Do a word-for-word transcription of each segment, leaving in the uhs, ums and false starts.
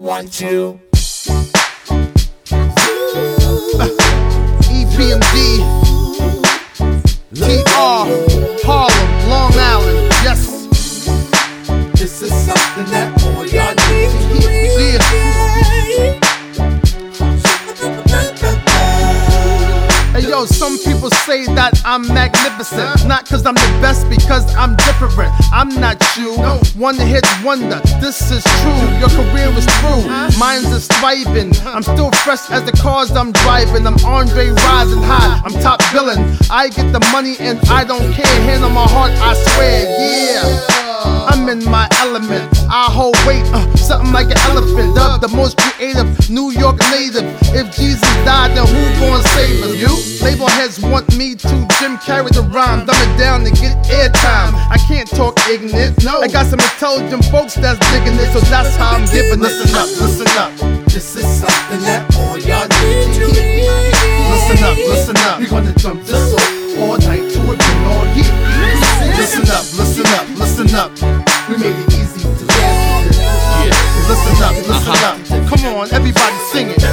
one, two. E P M D, T R, Harlem, Long Island, yes. This is something that all y'all need to hear. Yeah. Hey yo, some people say that I'm magnificent. Not cause I'm the best, because I'm different. I'm not you, one hit wonder. This is true, your career is through. Mine's is thriving. I'm still fresh as the cars I'm driving. I'm Andre rising high, I'm top billing. I get the money and I don't care. Hand on my heart, I swear, yeah. I'm in my element. I hold weight, uh, something like an elephant. Dubbed the most creative New York native. If Jesus died, then who gon' save us? You? Label heads want me to Jim carry the rhyme, dumb it down to get airtime. I can't talk ignorant. No, I got some intelligent folks that's digging it, so that's how I'm giving it. Listen up, listen up. This is something that all y'all need to hear. Listen up, listen up. We're gonna jump this off all night to it bring all heat. Listen up, listen up, listen up. We made it easy to dance to this. Yeah. Listen up, listen up. Come on, everybody sing it.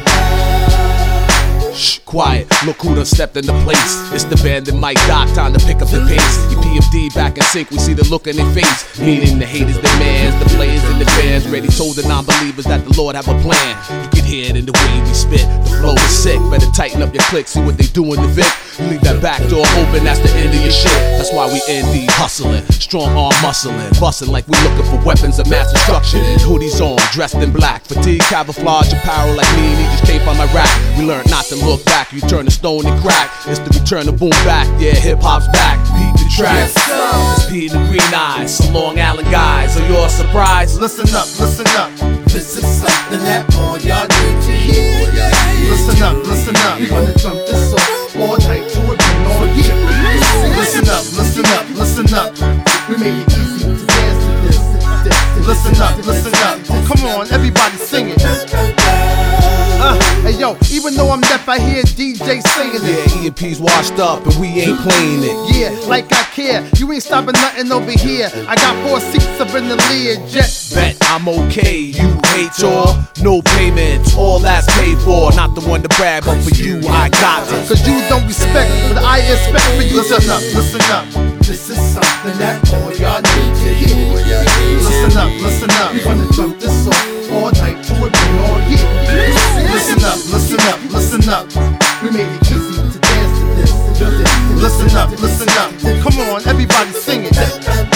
Shh, quiet, look who done stepped into place. It's the band and Mike Doc, time to pick up the pace. E P M D back in sync, we see the look in their face. Meaning the haters demands, the players and the fans ready told the non-believers that the Lord have a plan. You can hear it in the way we spit, the flow is sick. Better tighten up your click, see what they do in the Vic. You leave that back door open, that's the end of your shit. That's why we N D hustling, strong arm muscling, busting like we looking for weapons of mass destruction. Hoodies on, dressed in black, fatigue, camouflage, apparel like me and he just came from Iraq. We learned not to look back, you turn the stone and crack. It's the return of boom back, yeah, hip hop's back. Beat the track. Yes, it's P and the Green Eyes, some Long Island guys. Are you all surprised? Listen up, listen up. This is something that all y'all need to hear. Listen up, listen up. We're gonna jump this off all night to it bring all heat. Listen up, listen up, listen up. We made it easy to dance to this. Listen up, listen up. Come on, everybody sing it. Uh, hey yo, even though I'm deaf, I hear D J singing it. Yeah, E and P's washed up and we ain't playing it. Yeah, like I care. You ain't stopping nothing over here. I got four seats up in the Learjet. Bet I'm okay, you hate or no payment, all that's paid for. Not the one to brag, but for you I got it. Cause you don't respect, but I expect for you. Listen up, listen up. This is something that all y'all need to hear. Listen up, listen up. We're gonna jump this off all night to it bring all heat. Listen up, listen up, listen up. We made it easy to dance to this. Listen up, listen up. Come on, everybody sing it.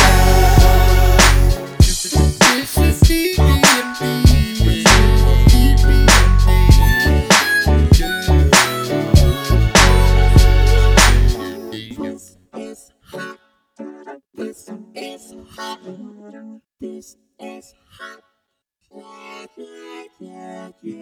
This is E P M D. This is hot. This is hot. This is hot. Yeah, yeah, yeah, yeah.